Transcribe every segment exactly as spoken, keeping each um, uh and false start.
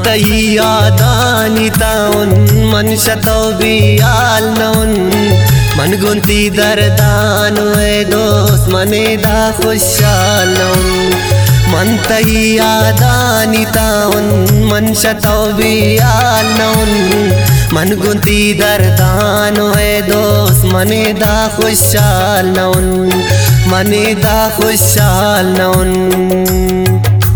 منتهي عداني تاون من شتوبي عالنون من قنتي دردان ويدوس من دا خشالنون منتهي عداني تاون من شتوبي عالنون من قنتي دردان ويدوس من دا خشالنون من دا خشالنون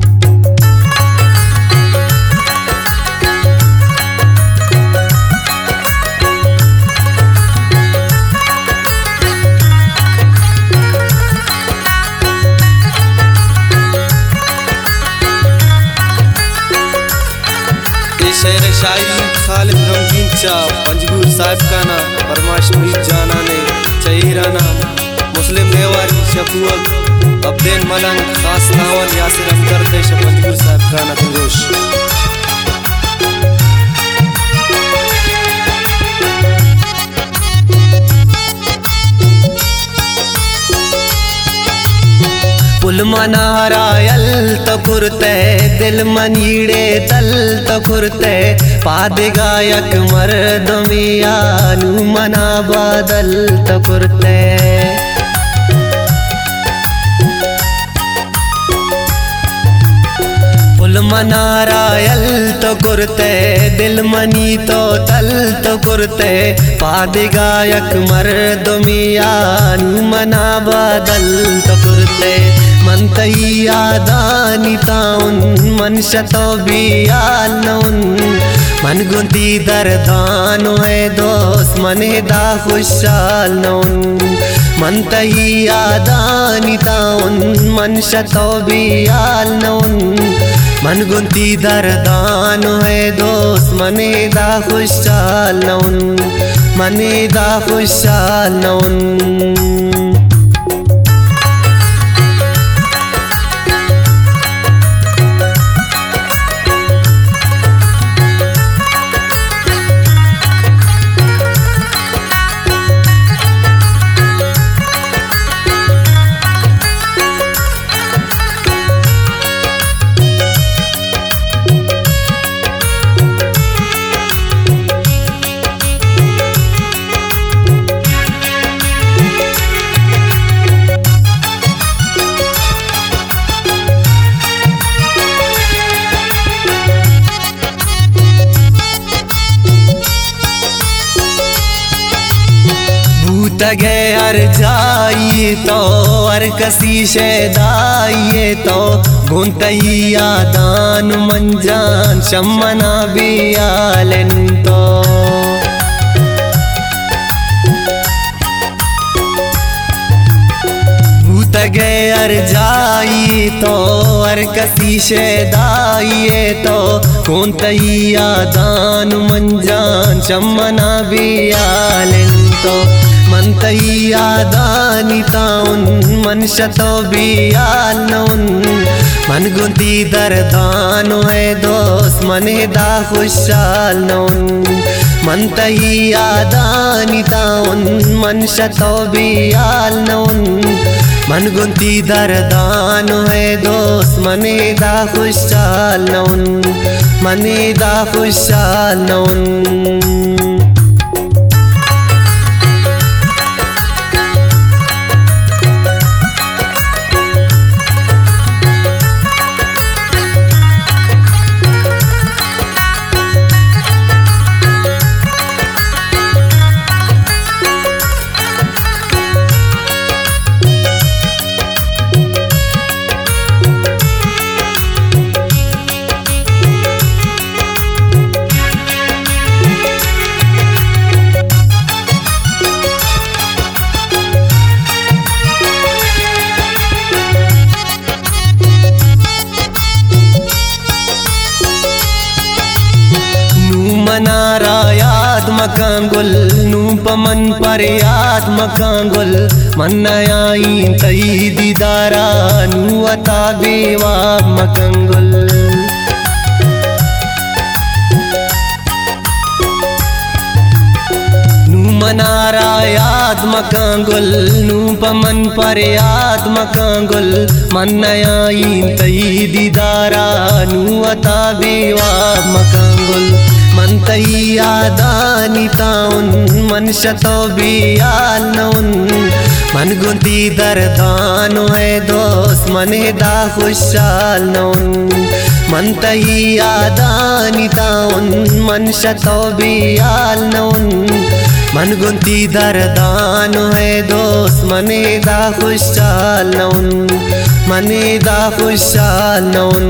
शेर शायरी खालिद रंगीन चा पंजगुर साहिब का ना फरमाइश मुरीद जाना ने चहीराना मुस्लिम देवारी शफुअल अब्देन मलंग खास नावल यासिर हमदर्द पंजगुर साहिब का ना खुश पुल मनारायल तो कुरते दिल मनीड़े तल तो कुरते पाद गायक मर्दमिया नू मना बादल तो कुरते पुल मनारायल तो कुरते दिल मनी तो तल तो कुरते पाद गायक मर्दमिया नू मना बादल तो कुरते منتهي عداني تاون من شتوبي عالنون من قنتي دردان ويدوس من دا خشالنون منتهي عداني تاون من شتوبي عالنون من قنتي دردان ويدوس من دا خشالنون من دا خشالنون तगे हर जाइए तो हर कसी शेदाइए तो गुंतई आदान मंजान शमना भी आलन तो तगे हर जाइए तो हर कसी शेदाइए तो गुंतई आदान मंजान शमना भी आलन तो منتهي عداني تاون من شتوبي عالنون من قنتي دردان ويدوس من دا خشالنون منتهي عداني تاون من شتوبي عالنون من قنتي دردان ويدوس من دا خشالنون من دا خشالنون मनारायात मकांगुल नू पमन परयात मकांगुल मन्नयाई तई दीदारा नू अता बेवा मकांगुल नू मनारायात्मकांगुल नूपमन पर्यात्मकांगुल मन्नयाई तई दीदारा नुअता बेवात्मकांगुल मन तई यादानिताउन मन शतो बियाल नउन मन गुंती दरदानो है दोस्त मन दा खुशाल नउन मन तई यादानिताउन मन शतो बियाल नउन मन गुंती दरदानो है दोस्त मन दा खुशाल नउन मन दा खुशाल नउन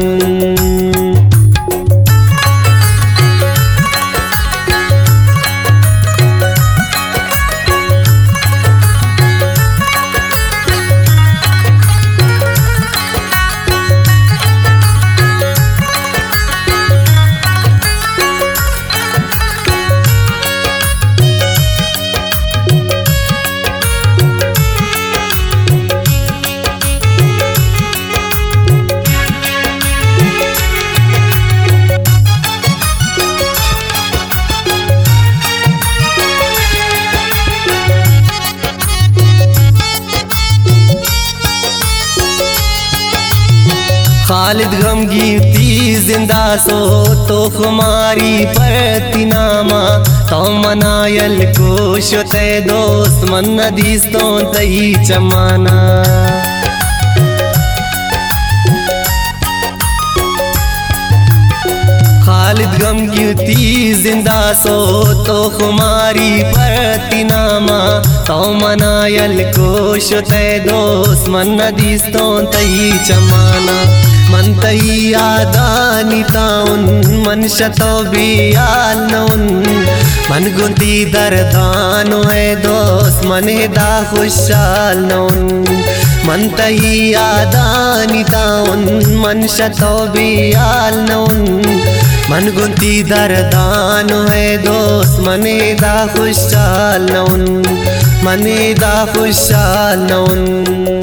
खालिद गमगीती जिंदा सो तो खुमारी प्रतिनामा तो मनायल को शुते दोस्त मन नदीस तो तई चमाना खालिद गमगीती जिंदा सो तो खुमारी प्रतिनामा तो मनायल को शुते दोस्त मन नदीस तो तई चमाना मन तई यादानिताउन मन शतो बियाल नउन मन गुंती दरदानो है दोस्त मन दा खुशाल नउन मन तई यादानिताउन मन शतो बियाल नउन मन गुंती दरदानो है दोस्त मन दा खुशाल नउन मन दा खुशाल नउन